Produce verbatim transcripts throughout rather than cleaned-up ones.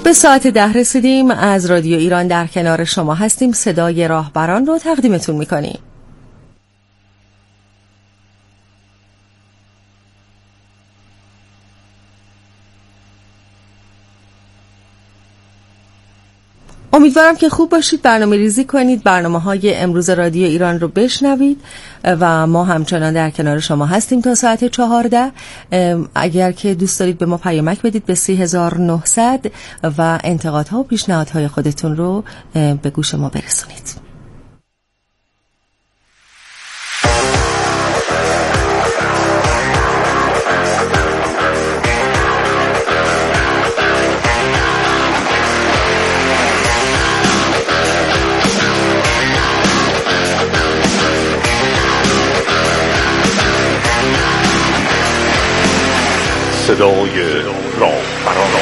به ساعت ده رسیدیم. از رادیو ایران در کنار شما هستیم. صدای راهبران رو تقدیمتون میکنیم. امیدوارم که خوب باشید، برنامه ریزی کنید، برنامه های امروز رادیو ایران رو بشنوید و ما همچنان در کنار شما هستیم تا ساعت چهارده. اگر که دوست دارید به ما پیامک بدید به سی هزار و نهصد و انتقادها و پیشنهادهای خودتون رو به گوش ما برسونید. صدای راهبران.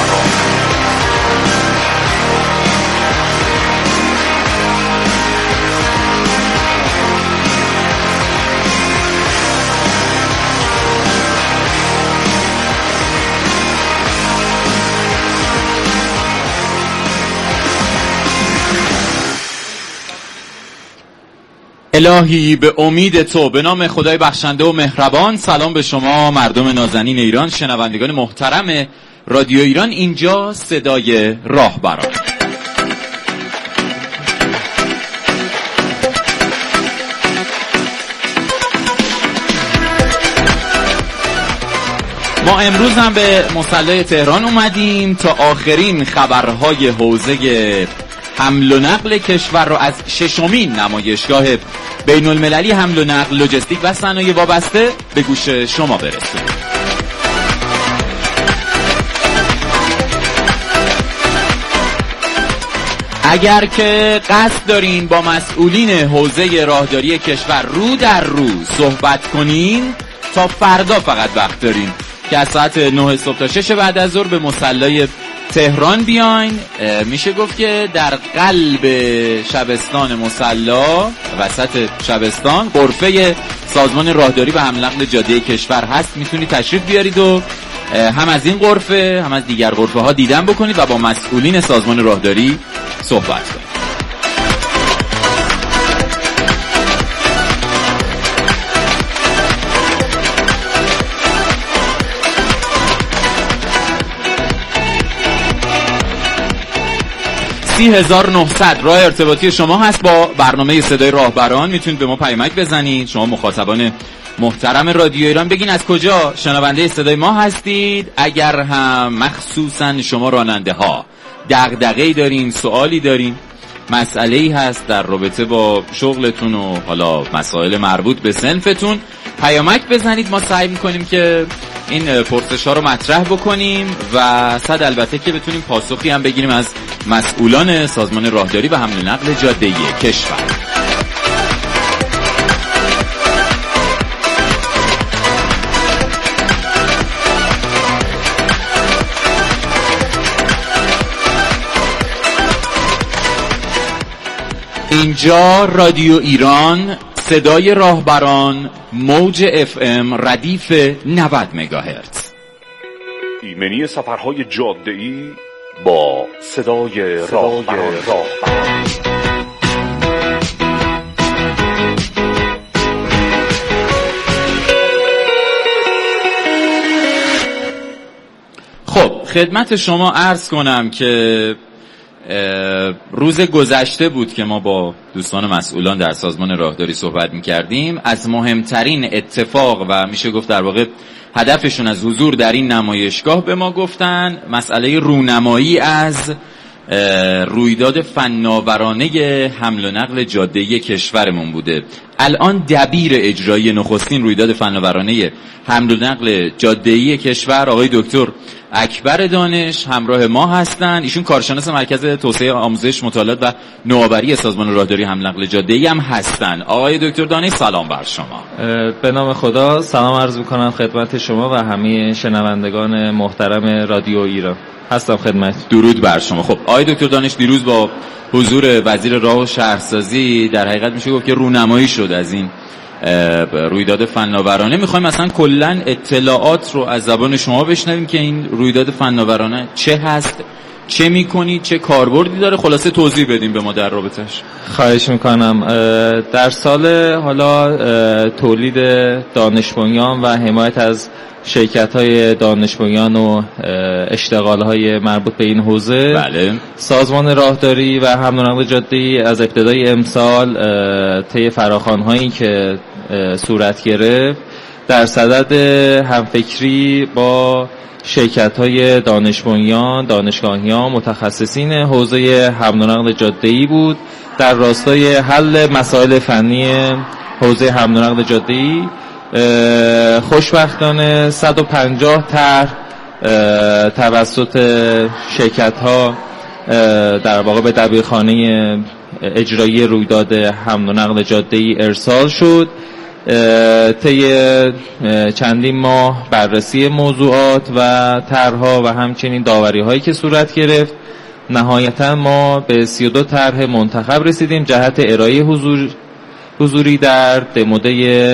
الهی به امید تو، به نام خدای بخشنده و مهربان. سلام به شما مردم نازنین ایران، شنوندگان محترم رادیو ایران. اینجا صدای راهبران. ما امروز هم به مصلی تهران اومدیم تا آخرین خبرهای حوزه حمل و نقل کشور رو از ششمین نمایشگاه بین المللی حمل و نقل، لوجستیک و صنایع وابسته به گوش شما برسونیم. اگر که قصد دارین با مسئولین حوزه راهداری کشور رو در رو صحبت کنین، تا فردا فقط وقت دارین که از ساعت نه صبح تا شش بعد از ظهر به مصلی تهران بیاین. میشه گفت که در قلب شبستان مصلا، وسط شبستان، غرفه سازمان راهداری و حمل و نقل جاده کشور هست. میتونید تشریف بیارید و هم از این غرفه هم از دیگر غرفه ها دیدن بکنید و با مسئولین سازمان راهداری صحبت کنید. سی هزار و نهصد راه ارتباطی شما هست با برنامه صدای راهبران. میتونید به ما پیامک بزنید. شما مخاطبان محترم رادیو ایران بگین از کجا شنونده صدای ما هستید. اگر هم مخصوصا شما راننده ها دغدغه‌ای دارین، سوالی دارین، مسئله‌ای هست در رابطه با شغلتون و حالا مسائل مربوط به صنفتون، پیامک بزنید. ما سعی می‌کنیم که این پرسش ها رو مطرح بکنیم و صد البته که بتونیم پاسخی هم بگیریم از مسئولان سازمان راهداری و حمل و نقل جاده کشور. اینجا رادیو ایران، صدای راهبران، موج اف ام ردیف نود مگاهرتز. ایمنی سفرهای جاده‌ای با صدای راهبران. خب خدمت شما عرض کنم که روز گذشته بود که ما با دوستان مسئولان در سازمان راهداری صحبت می‌کردیم. از مهمترین اتفاق و میشه گفت در واقع هدفشون از حضور در این نمایشگاه به ما گفتن مسئله رونمایی از رویداد فناورانه حمل و نقل جاده کشورمون بوده. الان دبیر اجرایی نخستین رویداد فناورانه حمل و نقل جاده کشور آقای دکتر اکبر دانش همراه ما هستن. ایشون کارشناس مرکز توسعه آموزش، مطالعات و نوآوری سازمان راهداری حمل و نقل جاده‌ای هم هستن. آقای دکتر دانش سلام بر شما. به نام خدا سلام عرض می‌کنم خدمت شما و همه شنوندگان محترم رادیو ایران. هستم خدمت. درود بر شما. خب آقای دکتر دانش، دیروز با حضور وزیر راه و شهرسازی در حقیقت میشه گفت که رونمایی شد از این رویداد فناورانه. میخوایم مثلا کلا اطلاعات رو از زبان شما بشنویم که این رویداد فناورانه چه هست، چه میکنید، چه کاربردی داره، خلاصه توضیح بدیم به ما در رابطش. خواهش میکنم. در سال حالا تولید دانش بنیان و حمایت از شرکت‌های دانش بنیان و اشتغال‌های مربوط به این حوزه، بله. سازمان راهداری و حمل و نقل جاده‌ای از ابتدای امسال طی فراخوان‌هایی که صورت گرفت در صدد همفکری با شرکت‌های دانش بنیان، دانشگاهیان، متخصصین حوزه حمل و نقل جاده‌ای بود در راستای حل مسائل فنی حوزه حمل و نقل جاده‌ای. خوشبختانه صد و پنجاه طرح توسط شرکت‌ها در واقع به دبیرخانه اجرایی رویداد حمل و نقل جاده‌ای ارسال شد. طی چندین ماه بررسی موضوعات و طرح‌ها و همچنین داوری‌هایی که صورت گرفت، نهایتاً ما به سی و دو طرح منتخب رسیدیم جهت ارائه حضور حضوری در دموده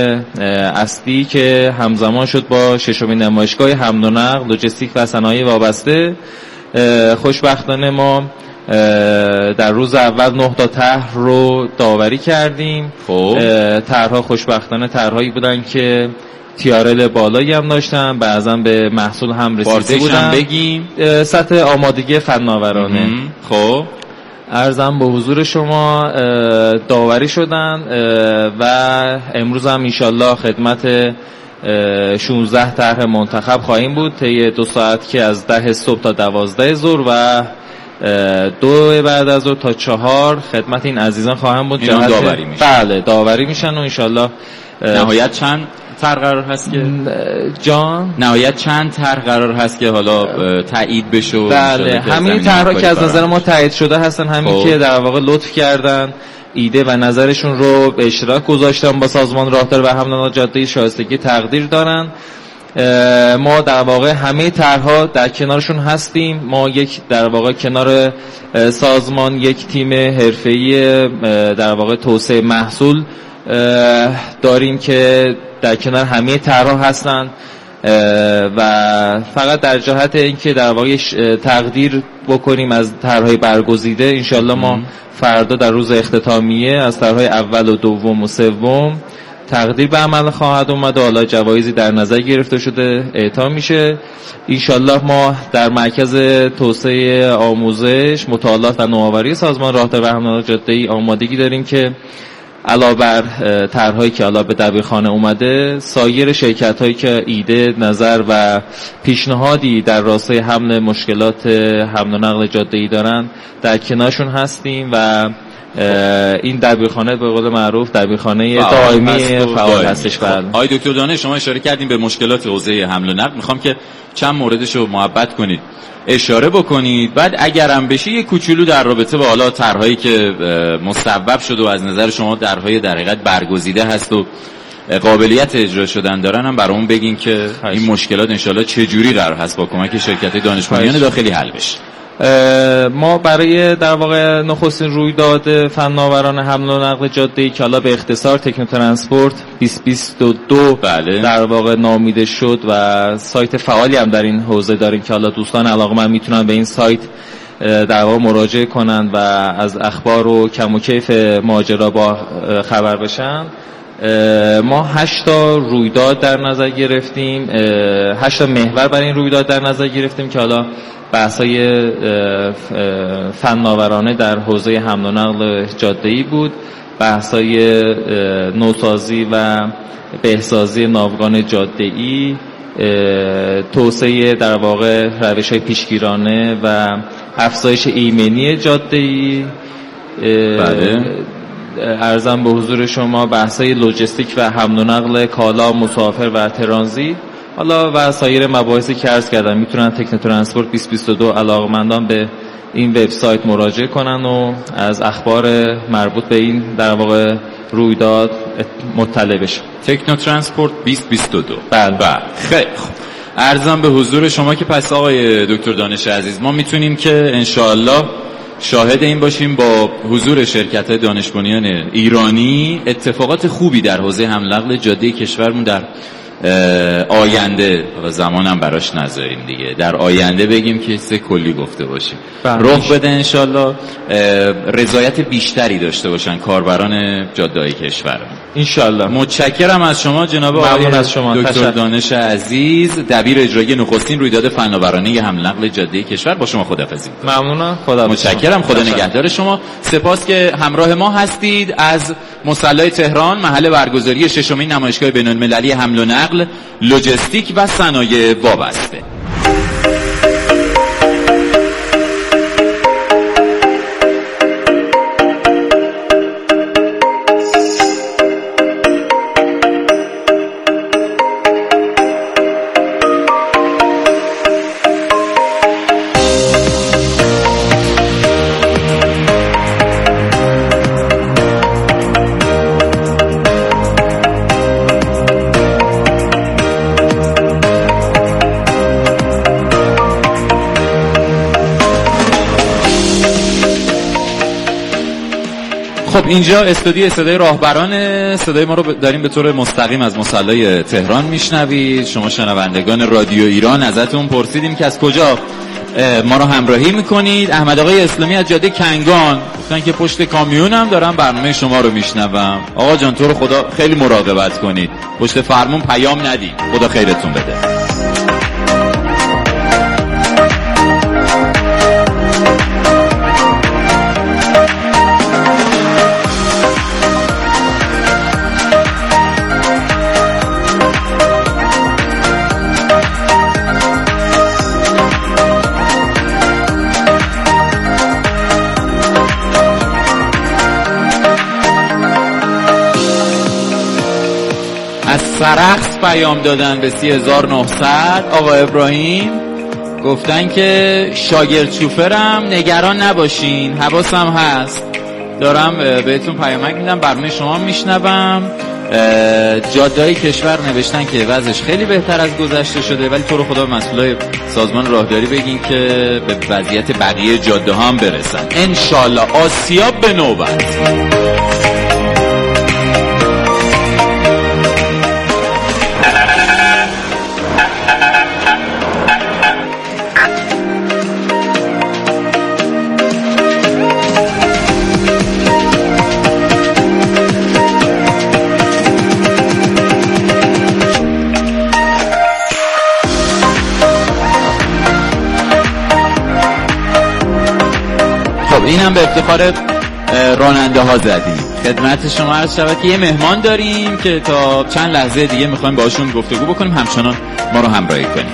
اصلی که همزمان شد با ششمین نمایشگاه حمل و نقل، لوجستیک و صنایع وابسته. خوشبختانه ما در روز اول نه تا طرح رو داوری کردیم. خب طرح‌ها خوشبختانه طرح‌هایی بودن که تیارل بالایی هم داشتن، بعضا به محصول هم رسیده بودن. بگیم سطح آمادگی فناورانه. خب عرضم به حضور شما داوری شدن و امروز هم انشالله خدمت شانزده طرح منتخب خواهیم بود طی دو ساعت که از ده صبح تا دوازده ظهر و دو بعد از ظهر تا چهار خدمت این عزیزان خواهم بود. اینا داوری میشن. بله داوری میشن و انشالله نهایت چند طرح قرار هست که جان نهایت چند طرح قرار هست که حالا تایید بشه؟ بله همین طرحا که از نظر ما تایید شده هستن، همین که در واقع لطف کردن ایده و نظرشون رو به اشتراک گذاشتن با سازمان راهداری و حمل و نقل جاده‌ای، شایستگی تقدیر دارن. ما در واقع همه طرح‌ها در کنارشون هستیم. ما یک در واقع کنار سازمان یک تیم حرفه‌ای در واقع توسعه محصول داریم که در کنار همه طرح‌ها هستن و فقط در جهت اینکه در واقع تقدیر بکنیم از طرح‌های برگزیده، انشالله ما فردا در روز اختتامیه از طرح‌های اول و دوم و سوم تقدیر به عمل خواهد اومد و حالا جوایزی در نظر گرفته شده اعطا میشه. انشالله ما در مرکز توسعه آموزش، مطالعات و نوآوری سازمان راهداری و حمل و نقل جاده‌ای آمادگی داریم که علاوه بر طرح‌هایی که حالا به دبیرخانه اومده، سایر شرکت‌هایی که ایده، نظر و پیشنهادی در راستای حمل مشکلات حمل و نقل جاده‌ای دارن در کنارشون هستیم و این دبیرخانه به قول معروف دبیرخانه دائمی فعال هستش. بله. آقای دکتر دانش، شما اشاره کردیم به مشکلات حوزه حمل و نقل، میخوام که چند موردش رو محبت کنید اشاره بکنید، بعد اگرم بشه یه کوچولو در رابطه با حالا طرح‌هایی که مصوب شده و از نظر شما طرح‌های در حقیقت برگزیده هست و قابلیت اجرا شدن دارن هم برامون بگین که این مشکلات انشالله چه جوری قرار هست با کمک شرکت‌های دانش بنیان داخلی حل بشه. ما برای در واقع نخستین رویداد فناوران حمل و نقل جاده‌ای که حالا به اختصار تکنوترنسپورت بیست بیست و دو بله. در واقع نامیده شد و سایت فعالی هم در این حوزه داریم که حالا دوستان علاقه‌مند میتونن به این سایت در واقع مراجعه کنن و از اخبار و کم و کیف ماجرا با خبر بشن. ما هشت تا رویداد در نظر گرفتیم، هشت تا محور برای این رویداد در نظر گرفتیم که حالا بحث‌های فناورانه در حوزه حمل و نقل جاده‌ای بود، بحث‌های نوسازی و بهسازی ناوگان جاده‌ای، توسعه در واقع روش‌های پیشگیرانه و افزایش ایمنی جاده‌ای. بله. عرضم به حضور شما بحث‌های لوجستیک و حمل و نقل کالا، مسافر و ترانزیت، حالا و سایر مباحثی که عرض کردم. میتونن تکنوترنسپورت بیست بیست و دو علاقمندان به این وبسایت مراجعه کنن و از اخبار مربوط به این در واقع رویداد مطلع بشن. تکنوترنسپورت بیست بیست و دو. بله. خیلی خوب. عرضم به حضور شما که پس آقای دکتر دانش عزیز، ما میتونیم که انشاءالله شاهد این باشیم با حضور شرکت‌های دانش بنیان ایرانی اتفاقات خوبی در حوزه حمل و نقل جاده کشورمون در آینده و زمانم براش نذاریم دیگه، در آینده بگیم که سه کلی گفته باشیم، رخ بده انشالله رضایت بیشتری داشته باشن کاربران جاده‌های کشور انشالله. متشکرم از شما جناب آقای از شما دکتر دانش عزیز، دبیر اجرایی نخستین رویداد فناورانه حمل نقل جاده کشور. با شما خداحافظی می‌کنم. ممنونم. خدا متشکرم. خدا نگهدار شما. سپاس که همراه ما هستید از مصلی تهران، محل برگزاری ششمین نمایشگاه بین‌المللی حمل و نقل، لوجستیک و صنایع وابسته. خب اینجا استودیو صدای راهبران، صدای ما رو داریم به طور مستقیم از مصلی تهران میشنوید. شما شنوندگان رادیو ایران ازتون پرسیدیم که از کجا ما رو همراهی میکنید. احمد آقای اسلامی از جاده کنگان گفتن که پشت کامیون هم دارم برنامه شما رو میشنوم. آقا جان تو رو خدا خیلی مراقبت کنید، پشت فرمون پیام ندید، خدا خیرتون بده. سرخص پیام دادن به سی هزار و نهصد. آقا ابراهیم گفتن که شاگرد شوفرم، نگران نباشین حواسم هست، دارم بهتون پیامک میدم، برنامه شما میشنوم. جاده‌های کشور نوشتن که وضعش خیلی بهتر از گذشته شده، ولی تو رو خدا مسئولای سازمان راهداری بگین که به وضعیت بقیه جاده ها هم برسن انشالله. آسیاب به نوبت. اینم به افتخار راننده ها زدیم. خدمت شما عرض شود که یه مهمان داریم که تا چند لحظه دیگه میخوایم باشون گفتگو بکنیم، همچنان ما رو همراهی کنیم.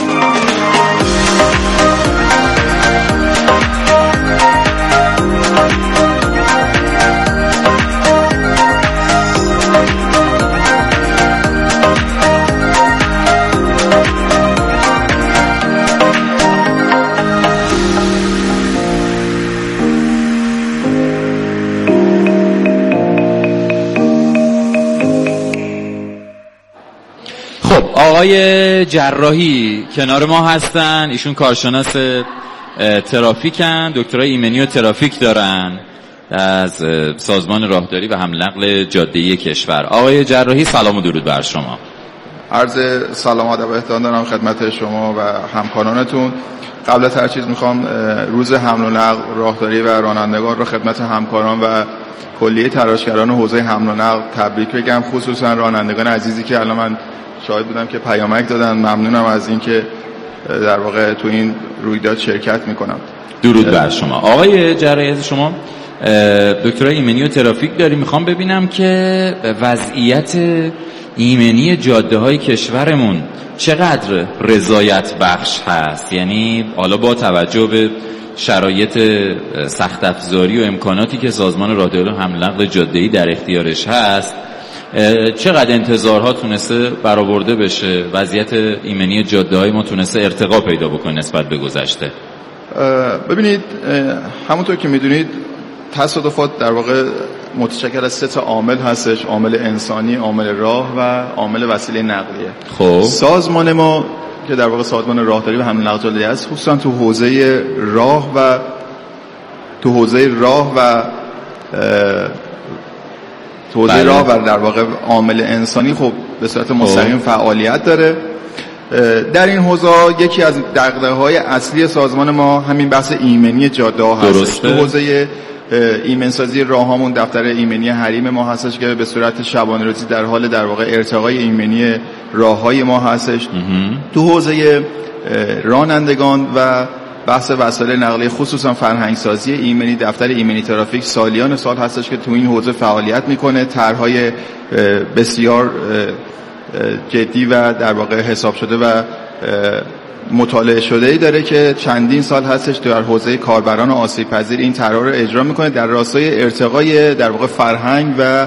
آقای جراحی کنار ما هستن، ایشون کارشناس ترافیکن، دکترای ایمنی و ترافیک دارن از سازمان راهداری و حمل نقل جاده‌ای کشور. آقای جراحی سلام و درود بر شما. عرض سلام و ادب و احترام دارم خدمت شما و همکارانتون. قبل از هر چیز میخوام روز حمل و نقل راهداری و رانندگان رو خدمت همکاران و کلیه تراشگران حوزه حمل و نقل تبریک بگم، خصوصا رانندگان عزیزی که الان من شاهد بودم که پیامک دادن. ممنونم از اینکه در واقع تو این رویداد شرکت میکنم. درود بر شما. آقای جراحی شما دکترای ایمنی و ترافیک داری، میخوام ببینم که وضعیت ایمنی جاده های کشورمون چقدر رضایت بخش هست، یعنی حالا با توجه به شرایط سخت افزاری و امکاناتی که سازمان راهداری و حمل نقل جاده‌ای در اختیارش هست، چقدر انتظارها تونسته برآورده بشه، وضعیت ایمنی جاده‌های ما تونسته ارتقا پیدا بکنه نسبت به گذشته؟ ببینید همونطور که میدونید تصادفات در واقع متشکل از سه تا عامل هستش، عامل انسانی، عامل راه و عامل وسیله نقلیه. خب سازمان ما که در واقع سازمان راهداری و حمل نقل جاده‌ای است، خصوصا تو حوزه راه و تو حوزه راه و تو حوزه راه و در واقع عامل انسانی خب به صورت مستقیم فعالیت داره. در این حوزه یکی از دغدغه‌های اصلی سازمان ما همین بحث ایمنی جاده ها هست. تو حوزه ایمنسازی راهامون دفتر ایمنی حریم ما هستش که به صورت شبانه روزی در حال در واقع ارتقای ایمنی راههای ما هستش. تو حوزه رانندگان و بحث وسایل نقلیه خصوصا فرهنگسازی ایمنی دفتر ایمنی ترافیک سالیان سال هستش که تو این حوزه فعالیت میکنه. طرح‌های بسیار جدی و در واقع حساب شده و مطالعه شده‌ای داره که چندین سال هستش در حوزه کاربران آسیب پذیر این طرح رو اجرا میکنه در راستای ارتقای در واقع فرهنگ و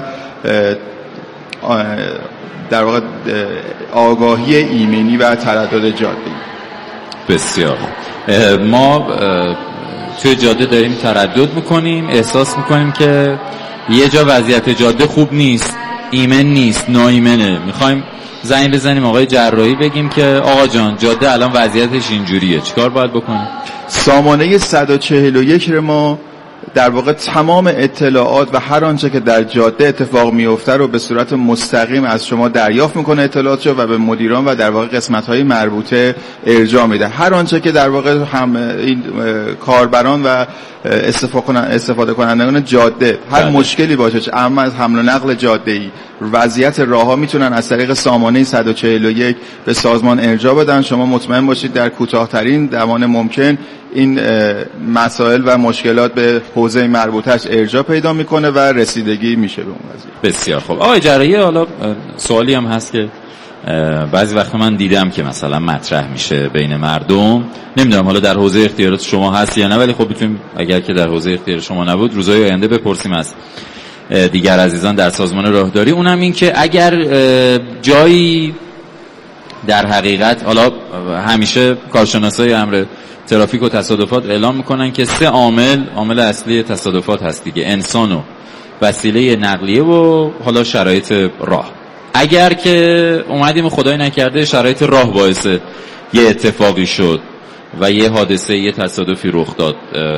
در واقع آگاهی ایمنی و تردد جاده‌ای. بسیار ما توی جاده داریم تردد میکنیم، احساس میکنیم که یه جا وضعیت جاده خوب نیست، ایمن نیست، ناایمنه، میخوایم زنگ بزنیم آقای جراحی بگیم که آقا جان جاده الان وضعیتش اینجوریه، چیکار باید بکنیم؟ سامانه صد و چهل و یک ما در واقع تمام اطلاعات و هر آنچه که در جاده اتفاق میفته رو به صورت مستقیم از شما دریافت میکنه اطلاعاتشو و به مدیران و در واقع قسمت‌های مربوطه ارجاع میده. هر آنچه که در واقع هم این کاربران و استفاده کنندگان جاده هر بله. مشکلی باشه، اما از حمل و نقل جاده‌ای وضعیت راهها میتونن از طریق سامانه صد و چهل و یک به سازمان ارجاع بدن. شما مطمئن باشید در کوتاه‌ترین زمان ممکن این مسائل و مشکلات به حوزه مربوطه‌اش ارجاع پیدا میکنه و رسیدگی میشه به اون قضیه. بسیار خوب. آقای جراحی، حالا سوالی هم هست که بعضی وقت من دیدم که مثلا مطرح میشه بین مردم، نمیدونم حالا در حوزه اختیارات شما هست یا نه، ولی خب میتونیم اگر که در حوزه اختیار شما نبود روزهای آینده بپرسیم از دیگر عزیزان در سازمان راهداری. اونم این که اگر جایی در حقیقت، حالا همیشه کارشناسای امر ترافیک و تصادفات اعلام میکنن که سه عامل عامل اصلی تصادفات هست دیگه، انسان و وسیله نقلیه و حالا شرایط راه. اگر که اومدیم خدای نکرده شرایط راه باعث یه اتفاقی شد و یه حادثه یه تصادفی رخ داد،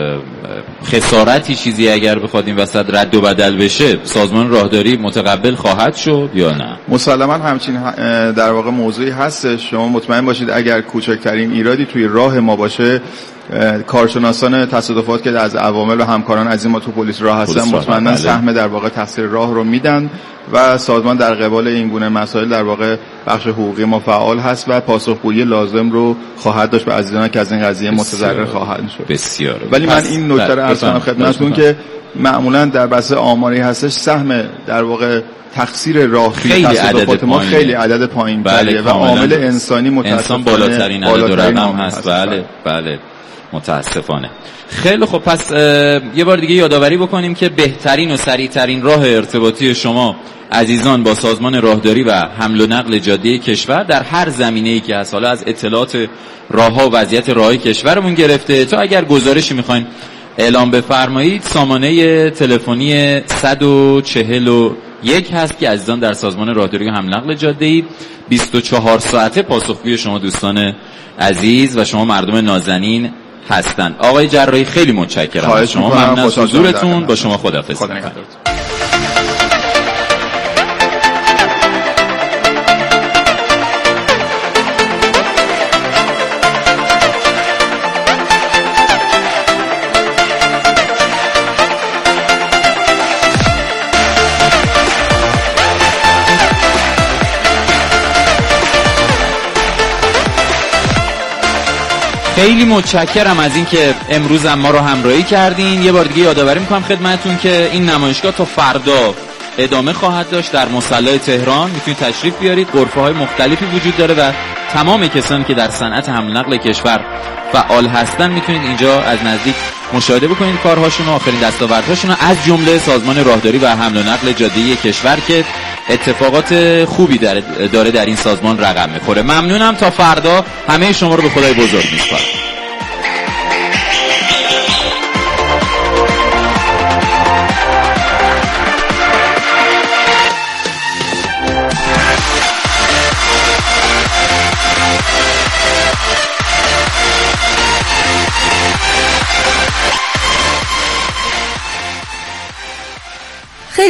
خسارتی چیزی اگر بخواد این وسط رد و بدل بشه، سازمان راهداری متقبل خواهد شد یا نه؟ مسلما همچین در واقع موضوعی هستش. شما مطمئن باشید اگر کوچکترین ایرادی توی راه ما باشه، کارشناسان تصادفات که از عوامل و همکاران از این ما تو پلیس راه هستن مطمئنا سهم در واقع تقصیر راه رو میدن و سازمان در قبال این گونه مسائل در واقع بخش حقوقی ما فعال هست و پاسخگویی لازم رو خواهد داشت به عزیزان که از این قضیه متضرر خواهند شد. بسیار. ولی من این نکته رو عرض کنم خدمتتون که معمولا در بحث آماری هستش سهم در واقع تقصیر راه خیلی عدد ما خیلی عدد پایین بله و عامل انسانی متاسفانه انسان بالاترین عدد رقم هست. بله بله متاسفانه. خیلی خب، پس یه بار دیگه یادآوری بکنیم که بهترین و سریعترین راه ارتباطی شما عزیزان با سازمان راهداری و حمل و نقل جاده کشور در هر زمینه‌ای که هست، حالا از اطلاعات راهها و وضعیت راههای کشورمون گرفته تا اگر گزارشی میخواین اعلام بفرمایید، سامانه تلفنی صد و چهل و یک هست که عزیزان در سازمان راهداری و حمل و نقل جاده‌ای بیست و چهار ساعته پاسخگوی شما دوستان عزیز و شما مردم نازنین هستند. آقای جراحی خیلی متشکرم از شما، ممنون از حضورتون، با شما خداحافظی می‌کنم. خیلی متشکرم از این که امروز هم ما رو همراهی کردین. یه بار دیگه یادآوری میکنم خدمتتون که این نمایشگاه تا فردا ادامه خواهد داشت در مصلی تهران. میتونید تشریف بیارید، غرفه های مختلفی وجود داره و تمام کسانی که در صنعت حمل نقل کشور فعال هستن میتونید اینجا از نزدیک مشاهده بکنید کارهاشون و آخرین دستاوردهاشون، از جمله سازمان راهداری و حمل و نقل جاده‌ای کشور که اتفاقات خوبی داره در این سازمان رقم میخوره. ممنونم، تا فردا همه شما رو به خدای بزرگ میسپارم. خیلی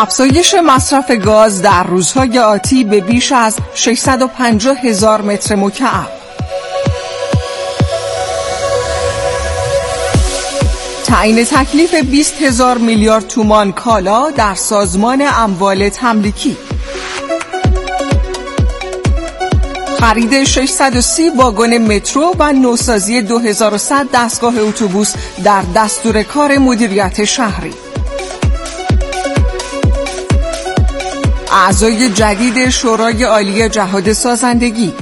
افزایش مصرف گاز در روزهای آتی به بیش از ششصد و پنجاه هزار متر مکعب. تعیین تکلیف بیست هزار میلیارد تومان کالا در سازمان اموال تملیکی. خرید ششصد و سی واگن مترو و نوسازی دو هزار و صد دستگاه اتوبوس در دستور کار مدیریت شهری. اعضای جدید شورای عالی جهاد سازندگی.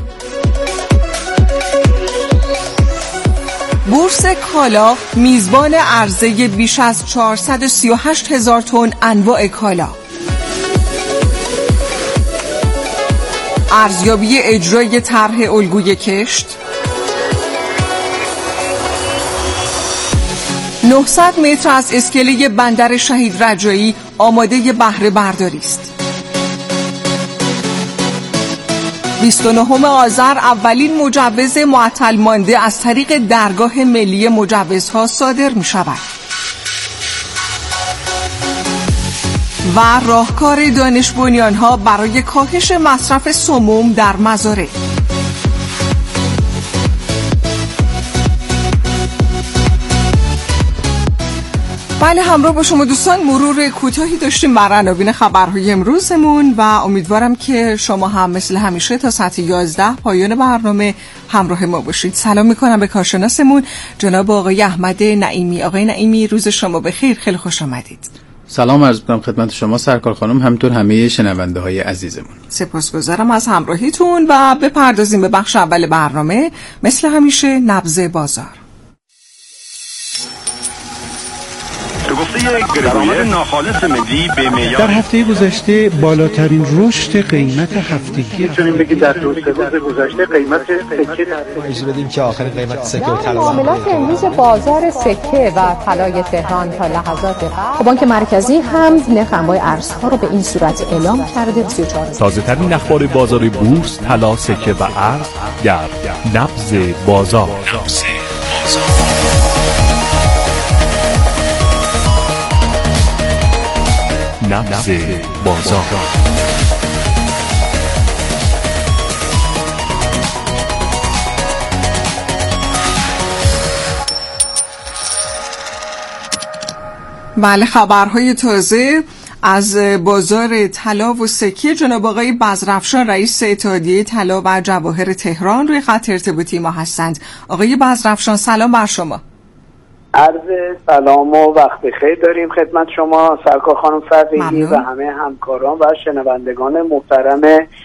بورس کالا میزبان عرضه بیش از چهارصد و سی و هشت هزار تن انواع کالا. ارزیابی اجرای طرح الگوی کشت. نهصد متر از اسکله بندر شهید رجایی آماده بهره برداری است. بیست و نهم آذر اولین مجوز معطل مانده از طریق درگاه ملی مجوزها صادر می شود. و راهکار دانش بنیان‌ها برای کاهش مصرف سموم در مزارع. بله، همراه با شما دوستان مرور کوتاهی داشتیم بر عناوین خبرهای امروزمون و امیدوارم که شما هم مثل همیشه تا ساعت یازده پایان برنامه همراه ما باشید. سلام میکنم به کارشناسمون جناب آقای احمد نعیمی. آقای نعیمی، روز شما بخیر، خیلی خوش آمدید. سلام عرض می‌کنم خدمت شما سرکار خانم، همینطور همه شنونده های عزیزمون. سپاسگزارم از همراهیتون و بپردازیم به بخش اول برنامه. مثل همیشه نبض بازار. در هفته گذشته بالاترین رشد قیمت هفتگی میتونیم بگید در دو سه روز گذشته قیمت سکه اجازه بدیم که آخرین قیمت سکه و طلا معاملات امروز بازار سکه و طلای تهران تا لحظات قبل بانک مرکزی هم نرخ انواع ارزها رو به این صورت اعلام کرده. سی و چهار تازه ترین اخبار بازار بورس، طلا، سکه و ارز در نبض بازار. نبض بازار. نبض بازار. بله، خبرهای تازه از بازار طلا و سکه. جناب آقای بزرافشان رئیس اتحادیه طلا و جواهر تهران روی خط ارتباطی ما هستند. آقای بزرافشان سلام بر شما. عرض سلام و وقت بخیر داریم خدمت شما سرکار خانم فرزی و همه همکاران و شنوندگان محترم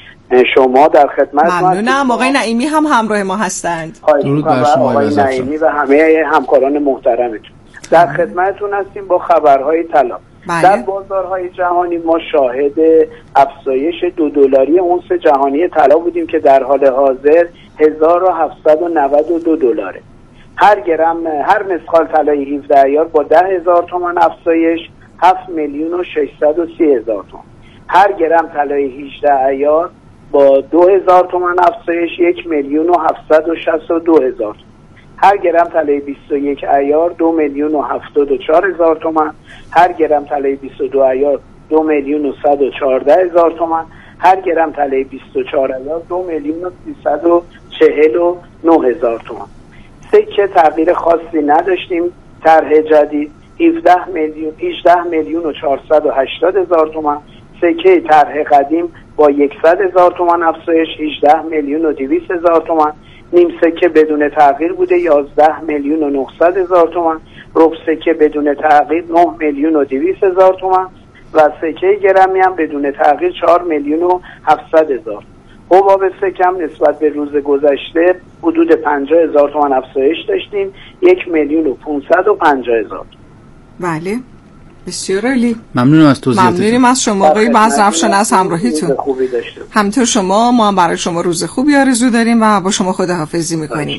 شما در خدمت. ممنونم. آقای نعیمی هم همراه ما هستند. درود بر شما آقای نعیمی و همه همکاران محترمتون. در خدمتتون هستیم با خبرهای طلا. بله. در بازارهای جهانی ما شاهد افزایش دو دلاری اونس جهانی طلا بودیم که در حال حاضر هزار و هفتصد و نود و دو دلاره. هر گرم هر مسقال طلای هفده عیار با ده هزار تومان افزایش هفت میلیون و ششصد و سی هزار تومان. هر گرم طلای هجده عیار با دو هزار تومان افزایش یک میلیون و هفتصد و شصت و دو هزار تومان. هر گرم طلای بیست و یک عیار دو میلیون و هفتاد و چهار هزار تومان. هر گرم طلای بیست و دو عیار دو میلیون و صد و چهارده هزار تومان. هر گرم طلای بیست و چهار عیار دو میلیون و سیصد و چهل و نه هزار تومان. سکه تغییر خاصی نداشتیم. طرح جدید هفده میلیون هجده میلیون و چهارصد و هشتاد هزار تومان. سکه طرح قدیم با صد هزار تومان افزایش هجده میلیون و دویست هزار تومان. نیم سکه بدون تغییر بوده یازده میلیون و نهصد هزار تومان. ربع سکه بدون تغییر نه میلیون و دویست هزار تومان و سکه گرمی هم بدون تغییر چهار میلیون و هفتصد هزار. حباب سکم نسبت به روز گذشته حدود پنجاه هزار تومان افزایش داشتیم یک میلیون و پانصد و پنجاه هزار. بله، بسیار عالی. ممنونم از توضیحاتتون. ممنونیم از شما آقای بزرافشان از همراهیتون. همینطور شما، ما هم برای شما روز خوبی آرزو داریم و با شما خداحافظی میکنیم.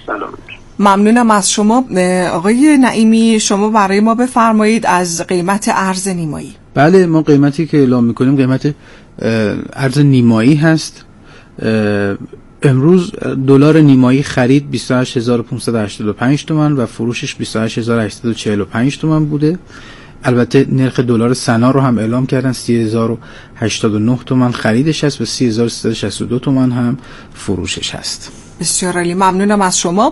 ممنونم از شما. آقای نعیمی، شما برای ما بفرمایید از قیمت ارز نیمایی. بله، ما قیمتی که اعلام میکنیم قیمت ارز نیمایی هست. امروز دلار نیمایی خرید بیست و هشت هزار و پانصد و هشتاد و پنج تومان و فروشش بیست و هشت هزار و هشتصد و چهل و پنج تومان بوده. البته نرخ دلار سنا رو هم اعلام کردن، سی هزار و هشتاد و نه تومان خریدش هست و سی هزار و سیصد و شصت و دو تومان هم فروشش هست. بسیار عالی، ممنونم از شما.